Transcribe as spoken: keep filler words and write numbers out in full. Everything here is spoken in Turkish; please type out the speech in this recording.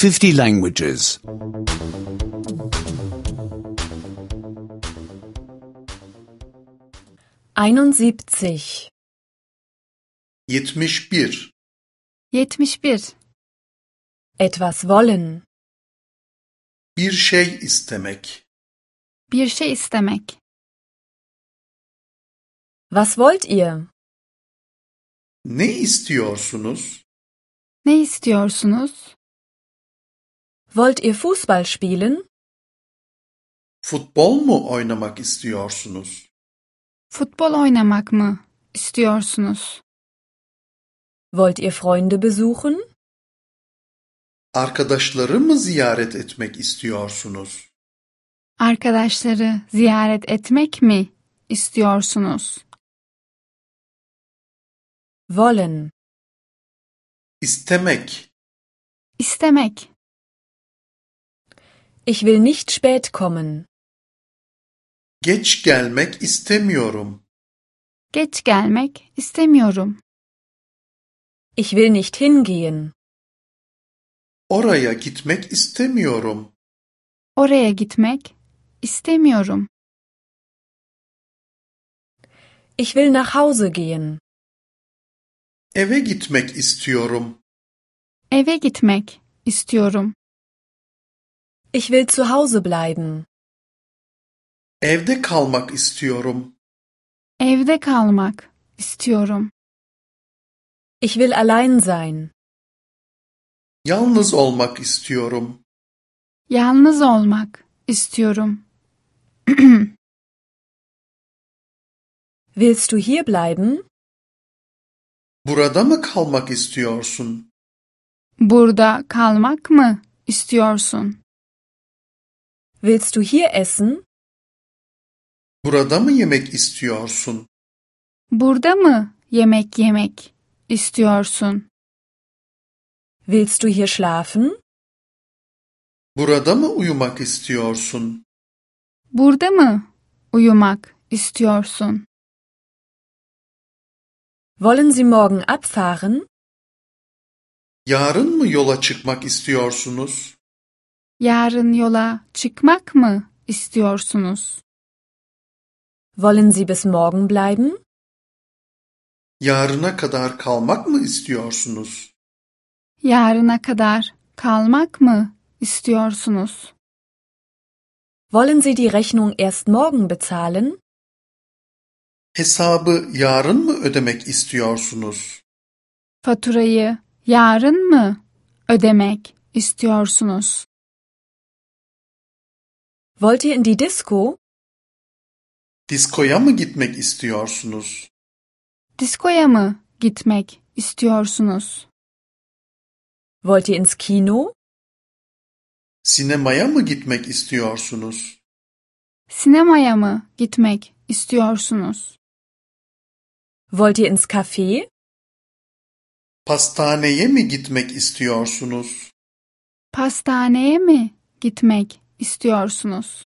fifty languages. einundsiebzig. yetmiş bir. yetmiş bir. Etwas wollen. Bir şey istemek. Bir şey istemek. Was wollt ihr? Ne istiyorsunuz? Ne istiyorsunuz? Wollt ihr Fußball spielen? Futbol mu oynamak istiyorsunuz? Futbol oynamak mı istiyorsunuz? Wollt ihr Freunde besuchen? Arkadaşları mı ziyaret etmek istiyorsunuz? Arkadaşları ziyaret etmek mi istiyorsunuz? Wollen. İstemek. İstemek. Ich will nicht spät kommen. Geç gelmek istemiyorum. Geç gelmek istemiyorum. Ich will nicht hingehen. Oraya gitmek istemiyorum. Oraya gitmek istemiyorum. Ich will nach Hause gehen. Eve gitmek istiyorum. Eve gitmek istiyorum. Ich will zu Hause bleiben. Evde kalmak istiyorum. Evde kalmak istiyorum. Ich will allein sein. Yalnız olmak istiyorum. Yalnız olmak istiyorum. Willst du hier bleiben? Burada mı kalmak istiyorsun? Burada kalmak mı istiyorsun? Willst du hier essen? Burada mı yemek istiyorsun? Burada mı yemek yemek istiyorsun? Willst du hier schlafen? Burada mı uyumak istiyorsun? Burada mı uyumak istiyorsun? Wollen Sie morgen abfahren? Yarın mı yola çıkmak istiyorsunuz? Yarın yola çıkmak mı istiyorsunuz? Wollen Sie bis morgen bleiben? Yarına kadar kalmak mı istiyorsunuz? Yarına kadar kalmak mı istiyorsunuz? Wollen Sie die Rechnung erst morgen bezahlen? Hesabı yarın mı ödemek istiyorsunuz? Faturayı yarın mı ödemek istiyorsunuz? Wollt ihr in die Disco? Diskoya mı gitmek istiyorsunuz? Diskoya mı gitmek istiyorsunuz? Wollt ihr ins Kino? Sinemaya mı gitmek istiyorsunuz? Sinemaya mı gitmek istiyorsunuz? Wollt ihr ins Café? Pastaneye mi gitmek istiyorsunuz? Pastaneye mi gitmek istiyorsunuz?